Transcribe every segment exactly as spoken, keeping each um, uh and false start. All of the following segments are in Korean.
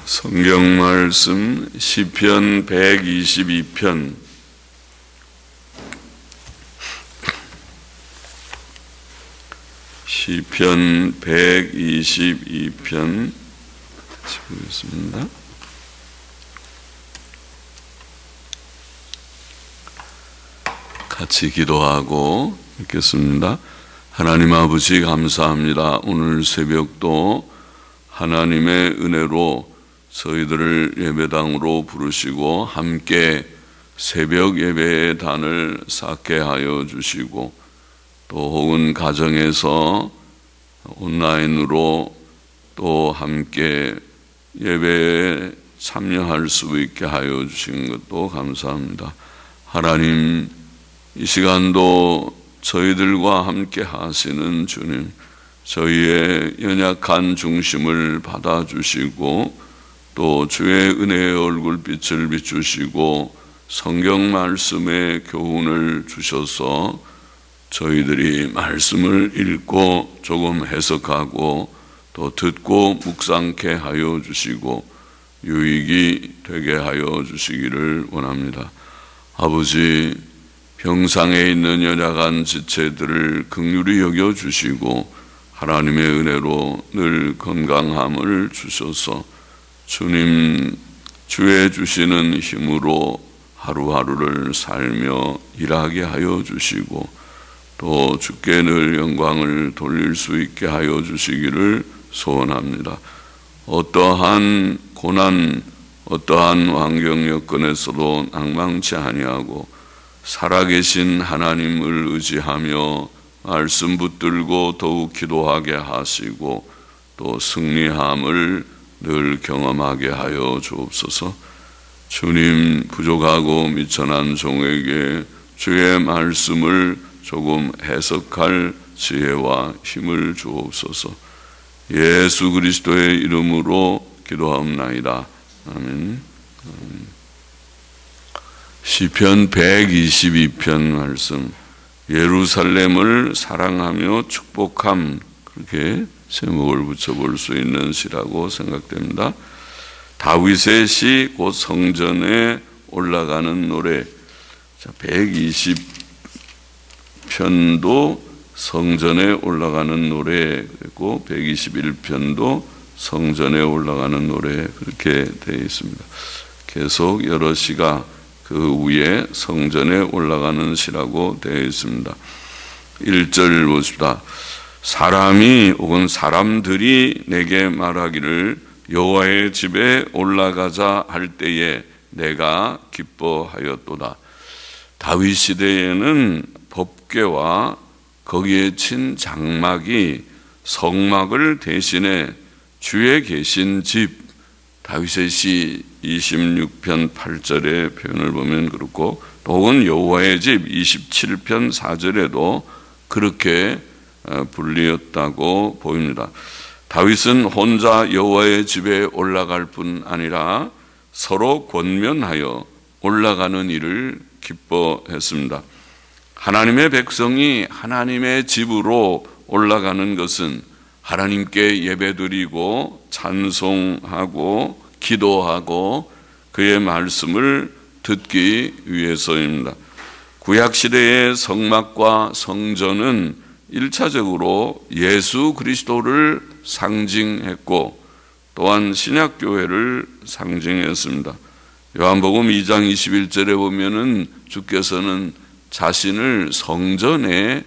성경 말씀 시편 백이십이 편 시편 백이십이 편 보겠습니다. 같이 기도하고 읽겠습니다. 하나님 아버지 감사합니다. 오늘 새벽도 하나님의 은혜로 저희들을 예배당으로 부르시고 함께 새벽 예배의 단을 쌓게 하여 주시고 또 혹은 가정에서 온라인으로 또 함께 예배에 참여할 수 있게 하여 주신 것도 감사합니다. 하나님, 이 시간도 저희들과 함께 하시는 주님, 저희의 연약한 중심을 받아주시고 또 주의 은혜의 얼굴빛을 비추시고 성경 말씀의 교훈을 주셔서 저희들이 말씀을 읽고 조금 해석하고 또 듣고 묵상케 하여 주시고 유익이 되게 하여 주시기를 원합니다. 아버지, 병상에 있는 연약한 지체들을 긍휼히 여겨 주시고 하나님의 은혜로 늘 건강함을 주셔서 주님 주의 주시는 힘으로 하루하루를 살며 일하게 하여 주시고 또 주께 늘 영광을 돌릴 수 있게 하여 주시기를 소원합니다. 어떠한 고난, 어떠한 환경 여건에서도 낭망치 아니하고 살아계신 하나님을 의지하며 말씀 붙들고 더욱 기도하게 하시고 또 승리함을 늘 경험하게 하여 주옵소서. 주님, 부족하고 미천한 종에게 주의 말씀을 조금 해석할 지혜와 힘을 주옵소서. 예수 그리스도의 이름으로 기도하옵나이다. 아멘. 시편 백이십이 편 말씀, 예루살렘을 사랑하며 축복함, 그렇게 제목을 붙여볼 수 있는 시라고 생각됩니다. 다윗의 시, 곧 성전에 올라가는 노래. 자, 백이십 편도 성전에 올라가는 노래, 그리고 백이십일 편도 성전에 올라가는 노래, 그렇게 되어 있습니다. 계속 여러 시가 그 위에 성전에 올라가는 시라고 되어 있습니다. 일 절 보십시다. 사람이 혹은 사람들이 내게 말하기를 여호와의 집에 올라가자 할 때에 내가 기뻐하였도다. 다윗 시대에는 법궤와 거기에 친 장막이 성막을 대신해 주에 계신 집, 다윗의 시 이십육 편 팔 절의 표현을 보면 그렇고 또 혹은 여호와의 집 이십칠 편 사 절에도 그렇게 불리었다고 보입니다. 다윗은 혼자 여호와의 집에 올라갈 뿐 아니라 서로 권면하여 올라가는 일을 기뻐했습니다. 하나님의 백성이 하나님의 집으로 올라가는 것은 하나님께 예배드리고 찬송하고 기도하고 그의 말씀을 듣기 위해서입니다. 구약시대의 성막과 성전은 일차적으로 예수 그리스도를 상징했고 또한 신약교회를 상징했습니다. 요한복음 이 장 이십일 절에 보면은 주께서는 자신을 성전에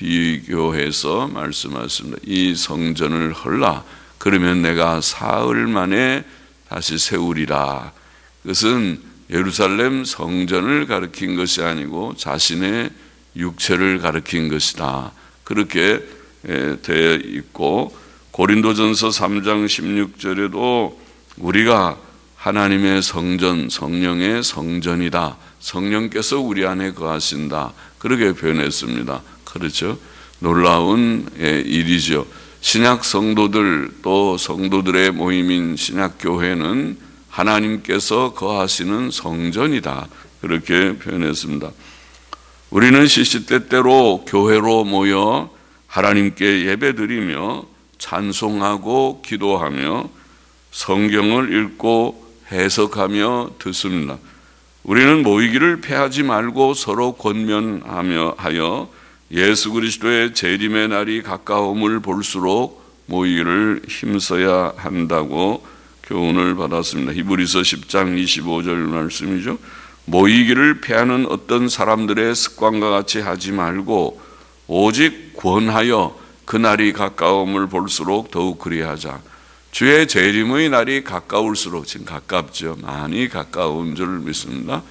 비교해서 말씀하셨습니다. 이 성전을 헐라, 그러면 내가 사흘 만에 다시 세우리라. 그것은 예루살렘 성전을 가리킨 것이 아니고 자신의 육체를 가리킨 것이다. 그렇게 되어 있고 고린도전서 삼 장 십육 절에도 우리가 하나님의 성전, 성령의 성전이다. 성령께서 우리 안에 거하신다. 그렇게 표현했습니다. 그렇죠? 놀라운 일이죠. 신약 성도들 또 성도들의 모임인 신약교회는 하나님께서 거하시는 성전이다. 그렇게 표현했습니다. 우리는 시시때때로 교회로 모여 하나님께 예배드리며 찬송하고 기도하며 성경을 읽고 해석하며 듣습니다. 우리는 모이기를 패하지 말고 서로 권면하며 하여 예수 그리스도의 재림의 날이 가까움을 볼수록 모이기를 힘써야 한다고 교훈을 받았습니다. 히브리서 십 장 이십오 절 말씀이죠. 모이기를 패하는 어떤 사람들의 습관과 같이 하지 말고 오직 권하여 그 날이 가까움을 볼수록 더욱 그리하자. 주의 재림의 날이 가까울수록, 지금 가깝죠. 많이 가까운 줄 믿습니다.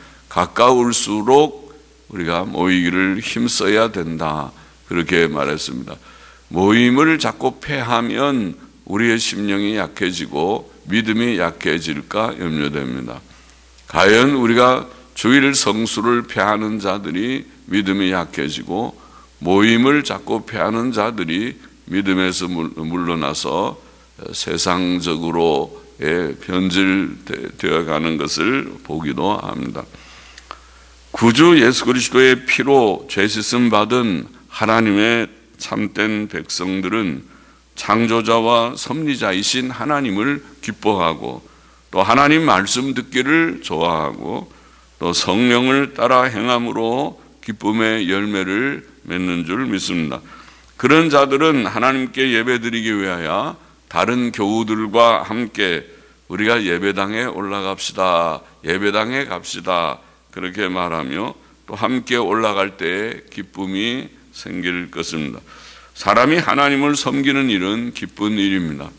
가까울수록 우리가 모이기를 힘써야 된다. 그렇게 말했습니다. 모임을 자꾸 패하면 우리의 심령이 약해지고 믿음이 약해질까 염려됩니다. 과연 우리가 주일 성수를 패하는 자들이 믿음이 약해지고 모임을 자꾸 패하는 자들이 믿음에서 물러나서 세상적으로 변질되어 가는 것을 보기도 합니다. 구주 예수 그리스도의 피로 죄 씻음 받은 하나님의 참된 백성들은 창조자와 섭리자이신 하나님을 기뻐하고 또 하나님 말씀 듣기를 좋아하고 또 성령을 따라 행함으로 기쁨의 열매를 맺는 줄 믿습니다. 그런 자들은 하나님께 예배드리기 위하여 다른 교우들과 함께 우리가 예배당에 올라갑시다, 예배당에 갑시다 그렇게 말하며 또 함께 올라갈 때 기쁨이 생길 것입니다. 사람이 하나님을 섬기는 일은 기쁜 일입니다.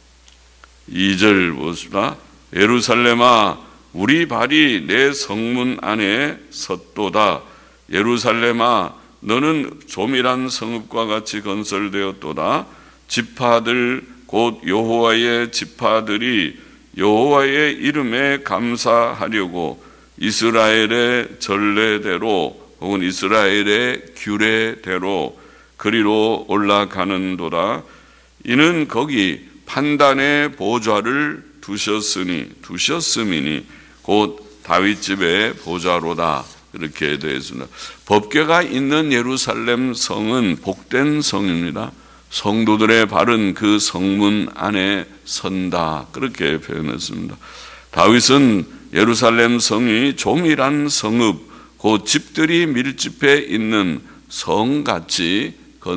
이 절 보십시다. 예루살렘아 우리 발이 내 성문 안에 섰도다. 예루살렘아 너는 조밀한 성읍과 같이 건설되었도다. 지파들 곧 여호와의 지파들이 여호와의 이름에 감사하려고 이스라엘의 전례대로 혹은 이스라엘의 규례대로 그리로 올라가는도다. 이는 거기 판단의 보좌를 두셨으니 두셨음이니 곧 다윗집의 보좌로다. 이렇게 되어 있습니다. 법궤가 있는 예루살렘 성은 복된 성입니다. 성도들의 발은 그 성문 안에 선다. 그렇게 표현했습니다. 다윗은 예루살렘 성이 조밀한 성읍, 곧 집들이 밀집해 있는 성같이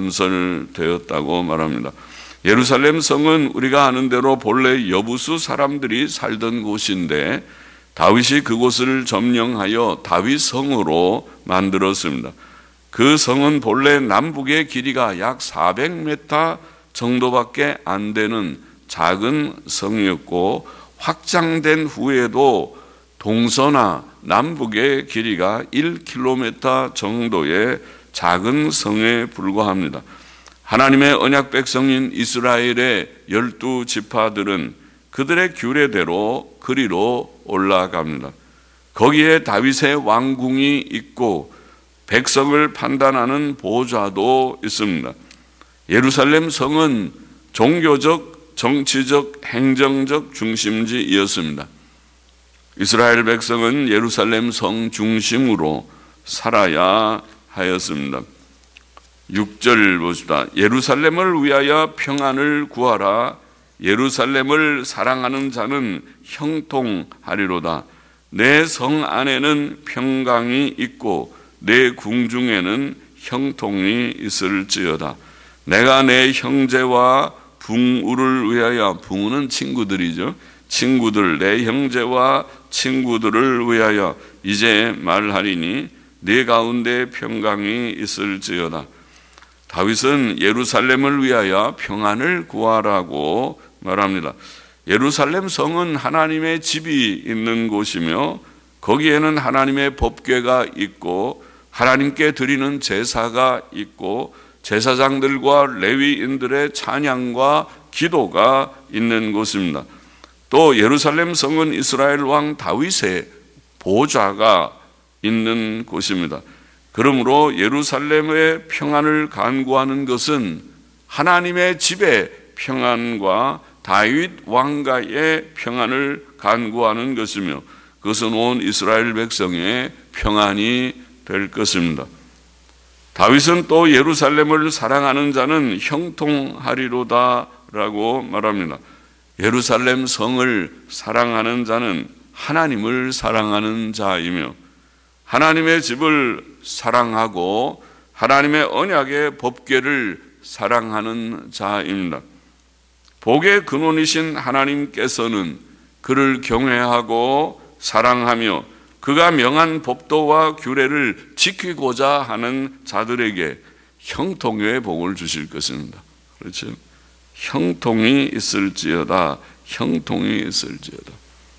건설되었다고 말합니다. 예루살렘 성은 우리가 아는 대로 본래 여부수 사람들이 살던 곳인데 다윗이 그곳을 점령하여 다윗 성으로 만들었습니다. 그 성은 본래 남북의 길이가 약 사백 미터 정도밖에 안 되는 작은 성이었고 확장된 후에도 동서나 남북의 길이가 일 킬로미터 정도의 작은 성에 불과합니다. 하나님의 언약 백성인 이스라엘의 열두 지파들은 그들의 규례대로 그리로 올라갑니다. 거기에 다윗의 왕궁이 있고 백성을 판단하는 보좌도 있습니다. 예루살렘 성은 종교적, 정치적, 행정적 중심지였습니다. 이스라엘 백성은 예루살렘 성 중심으로 살아야 하였습니다. 육 절 보십시다. 예루살렘을 위하여 평안을 구하라. 예루살렘을 사랑하는 자는 형통하리로다. 내 성 안에는 평강이 있고 내 궁중에는 형통이 있을지어다. 내가 내 형제와 붕우를 위하여, 붕우는 친구들이죠. 친구들, 내 형제와 친구들을 위하여 이제 말하리니 네 가운데 평강이 있을지어다. 다윗은 예루살렘을 위하여 평안을 구하라고 말합니다. 예루살렘 성은 하나님의 집이 있는 곳이며 거기에는 하나님의 법궤가 있고 하나님께 드리는 제사가 있고 제사장들과 레위인들의 찬양과 기도가 있는 곳입니다. 또 예루살렘 성은 이스라엘 왕 다윗의 보좌가 있는 곳입니다. 그러므로 예루살렘의 평안을 간구하는 것은 하나님의 집의 평안과 다윗 왕가의 평안을 간구하는 것이며 그것은 온 이스라엘 백성의 평안이 될 것입니다. 다윗은 또 예루살렘을 사랑하는 자는 형통하리로다 라고 말합니다. 예루살렘 성을 사랑하는 자는 하나님을 사랑하는 자이며 하나님의 집을 사랑하고 하나님의 언약의 법궤를 사랑하는 자입니다. 복의 근원이신 하나님께서는 그를 경외하고 사랑하며 그가 명한 법도와 규례를 지키고자 하는 자들에게 형통의 복을 주실 것입니다. 그렇죠? 형통이 있을지어다. 형통이 있을지어다.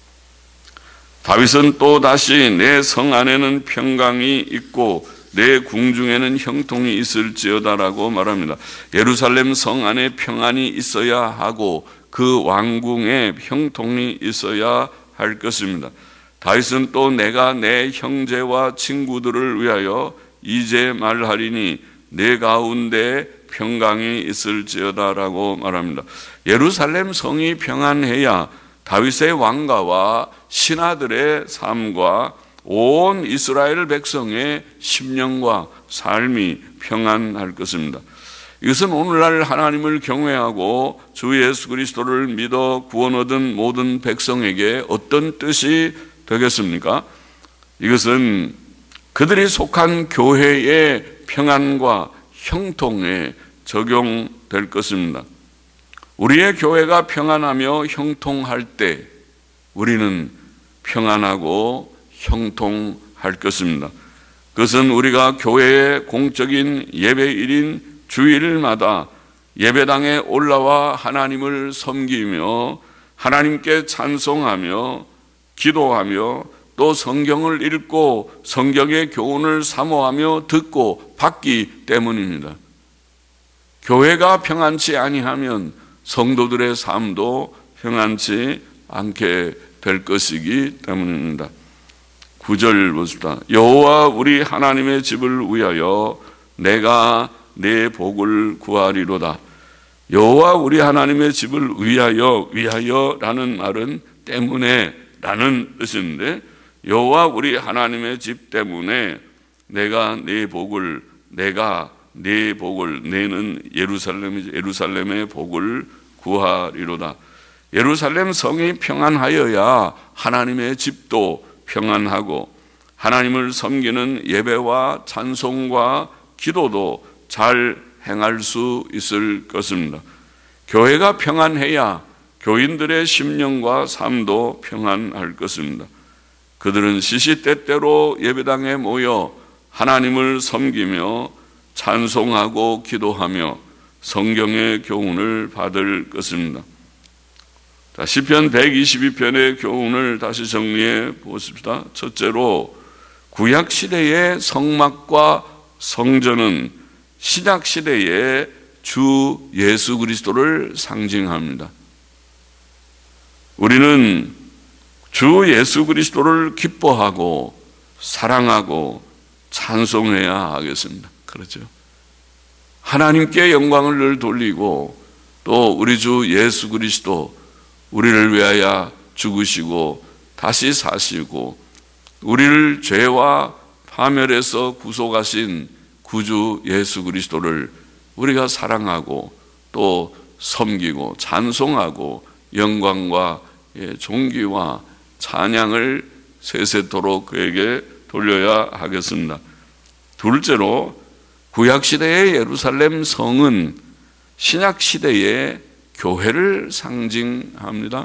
다윗은 또 다시 내 성 안에는 평강이 있고 내 궁중에는 형통이 있을지어다라고 말합니다. 예루살렘 성 안에 평안이 있어야 하고 그 왕궁에 형통이 있어야 할 것입니다. 다윗은 또 내가 내 형제와 친구들을 위하여 이제 말하리니 내 가운데 평강이 있을지어다라고 말합니다. 예루살렘 성이 평안해야 다윗의 왕가와 신하들의 삶과 온 이스라엘 백성의 심령과 삶이 평안할 것입니다. 이것은 오늘날 하나님을 경외하고 주 예수 그리스도를 믿어 구원 얻은 모든 백성에게 어떤 뜻이 되겠습니까? 이것은 그들이 속한 교회의 평안과 형통에 적용될 것입니다. 우리의 교회가 평안하며 형통할 때 우리는 평안하고 형통할 것입니다. 그것은 우리가 교회의 공적인 예배일인 주일마다 예배당에 올라와 하나님을 섬기며 하나님께 찬송하며 기도하며 또 성경을 읽고 성경의 교훈을 사모하며 듣고 받기 때문입니다. 교회가 평안치 아니하면 성도들의 삶도 평안치 않게 될 것이기 때문입니다. 구 절 보십시다. 여호와 우리 하나님의 집을 위하여 내가 내 복을 구하리로다. 여호와 우리 하나님의 집을 위하여, 위하여라는 말은 때문에 라는 뜻인데 여호와 우리 하나님의 집 때문에 내가 내 복을 내가 내 복을 내는 예루살렘 예루살렘의 복을 구하리로다. 예루살렘 성이 평안하여야 하나님의 집도 평안하고 하나님을 섬기는 예배와 찬송과 기도도 잘 행할 수 있을 것입니다. 교회가 평안해야 교인들의 심령과 삶도 평안할 것입니다. 그들은 시시때때로 예배당에 모여 하나님을 섬기며 찬송하고 기도하며 성경의 교훈을 받을 것입니다. 자, 시편 백이십이 편의 교훈을 다시 정리해 보십시다. 첫째로 구약 시대의 성막과 성전은 신약 시대의 주 예수 그리스도를 상징합니다. 우리는 주 예수 그리스도를 기뻐하고 사랑하고 찬송해야 하겠습니다. 그렇죠? 하나님께 영광을 늘 돌리고 또 우리 주 예수 그리스도 우리를 위하여 죽으시고 다시 사시고 우리를 죄와 파멸에서 구속하신 구주 예수 그리스도를 우리가 사랑하고 또 섬기고 찬송하고 영광과 존귀와 찬양을 세세토록 그에게 돌려야 하겠습니다. 둘째로 구약시대의 예루살렘 성은 신약시대의 교회를 상징합니다.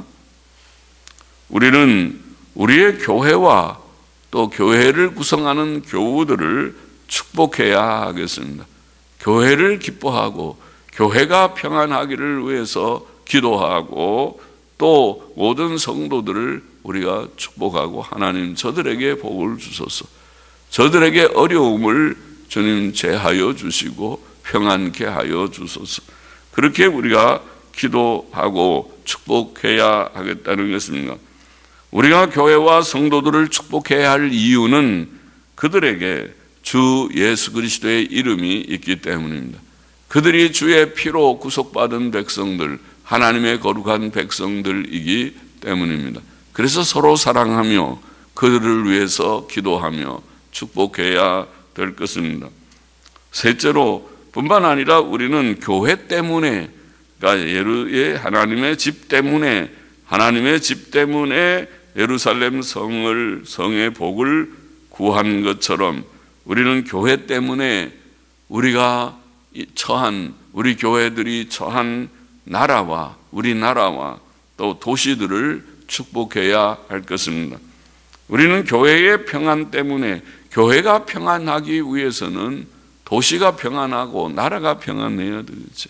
우리는 우리의 교회와 또 교회를 구성하는 교우들을 축복해야 하겠습니다. 교회를 기뻐하고 교회가 평안하기를 위해서 기도하고 또 모든 성도들을 우리가 축복하고 하나님 저들에게 복을 주소서. 저들에게 어려움을 주님 제하여 주시고 평안케 하여 주소서. 그렇게 우리가 기도하고 축복해야 하겠다는 것입니다. 우리가 교회와 성도들을 축복해야 할 이유는 그들에게 주 예수 그리스도의 이름이 있기 때문입니다. 그들이 주의 피로 구속받은 백성들, 하나님의 거룩한 백성들이기 때문입니다. 그래서 서로 사랑하며 그들을 위해서 기도하며 축복해야 될 것입니다. 셋째로 뿐만 아니라 우리는 교회 때문에 그러니까 예루의 하나님의 집 때문에 하나님의 집 때문에 예루살렘 성을 성의 복을 구한 것처럼 우리는 교회 때문에 우리가 처한 우리 교회들이 처한 나라와 우리나라와 또 도시들을 축복해야 할 것입니다. 우리는 교회의 평안 때문에 교회가 평안하기 위해서는 도시가 평안하고 나라가 평안해야 되겠죠.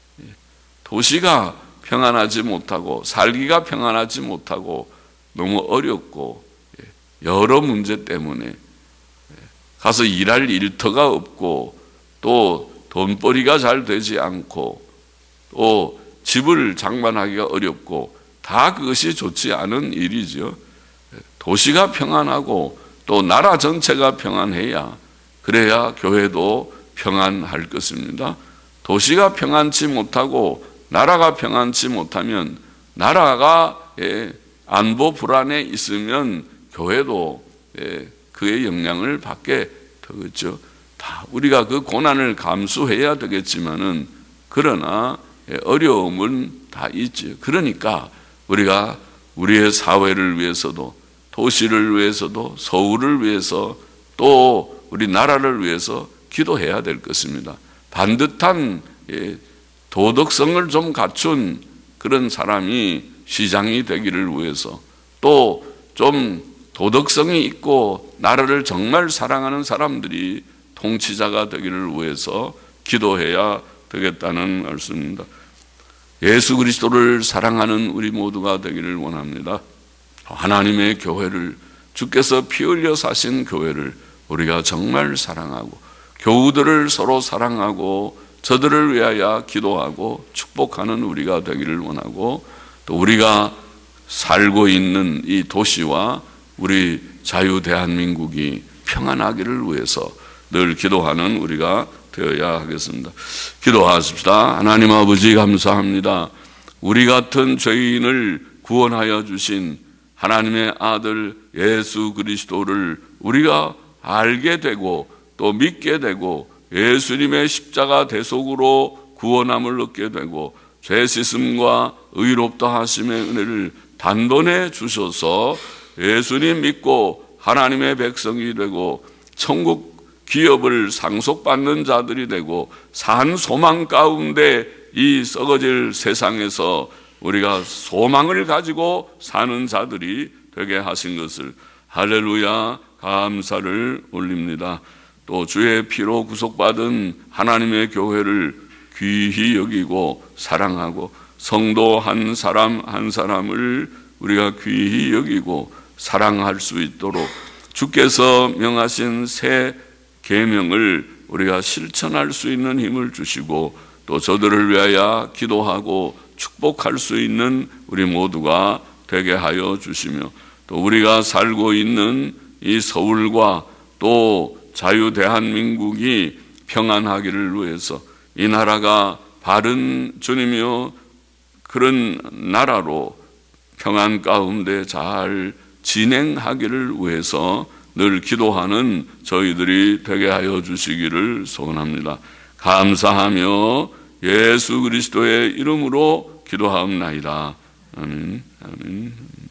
도시가 평안하지 못하고 살기가 평안하지 못하고 너무 어렵고 여러 문제 때문에 가서 일할 일터가 없고 또 돈벌이가 잘 되지 않고 또 집을 장만하기가 어렵고 다 그것이 좋지 않은 일이죠. 도시가 평안하고 또 나라 전체가 평안해야 그래야 교회도 평안할 것입니다. 도시가 평안치 못하고 나라가 평안치 못하면 나라가 안보 불안에 있으면 교회도 그의 영향을 받게 되겠죠. 다 우리가 그 고난을 감수해야 되겠지만은 그러나 어려움은 다 있죠. 그러니까 우리가 우리의 사회를 위해서도 도시를 위해서도 서울을 위해서 또 우리 나라를 위해서 기도해야 될 것입니다. 반듯한 도덕성을 좀 갖춘 그런 사람이 시장이 되기를 위해서 또 좀 도덕성이 있고 나라를 정말 사랑하는 사람들이 통치자가 되기를 위해서 기도해야 되겠다는 말씀입니다. 예수 그리스도를 사랑하는 우리 모두가 되기를 원합니다. 하나님의 교회를 주께서 피 흘려 사신 교회를 우리가 정말 사랑하고 교우들을 서로 사랑하고 저들을 위하여 기도하고 축복하는 우리가 되기를 원하고 또 우리가 살고 있는 이 도시와 우리 자유 대한민국이 평안하기를 위해서 늘 기도하는 우리가 되어야 하겠습니다. 기도하십시다. 하나님 아버지 감사합니다. 우리 같은 죄인을 구원하여 주신 하나님의 아들 예수 그리스도를 우리가 알게 되고 또 믿게 되고 예수님의 십자가 대속으로 구원함을 얻게 되고 죄 씻음과 의롭다 하심의 은혜를 단번에 주셔서 예수님 믿고 하나님의 백성이 되고 천국 기업을 상속받는 자들이 되고 산 소망 가운데 이 썩어질 세상에서 우리가 소망을 가지고 사는 자들이 되게 하신 것을 할렐루야 감사를 올립니다. 또 주의 피로 구속받은 하나님의 교회를 귀히 여기고 사랑하고 성도 한 사람 한 사람을 우리가 귀히 여기고 사랑할 수 있도록 주께서 명하신 새 계명을 우리가 실천할 수 있는 힘을 주시고 또 저들을 위하여 기도하고 축복할 수 있는 우리 모두가 되게 하여 주시며 또 우리가 살고 있는 이 서울과 또 자유 대한민국이 평안하기를 위해서 이 나라가 바른 주님이여 그런 나라로 평안 가운데 잘 진행하기를 위해서 늘 기도하는 저희들이 되게 하여 주시기를 소원합니다. 감사하며 예수 그리스도의 이름으로 기도하옵나이다. 아멘. 아멘.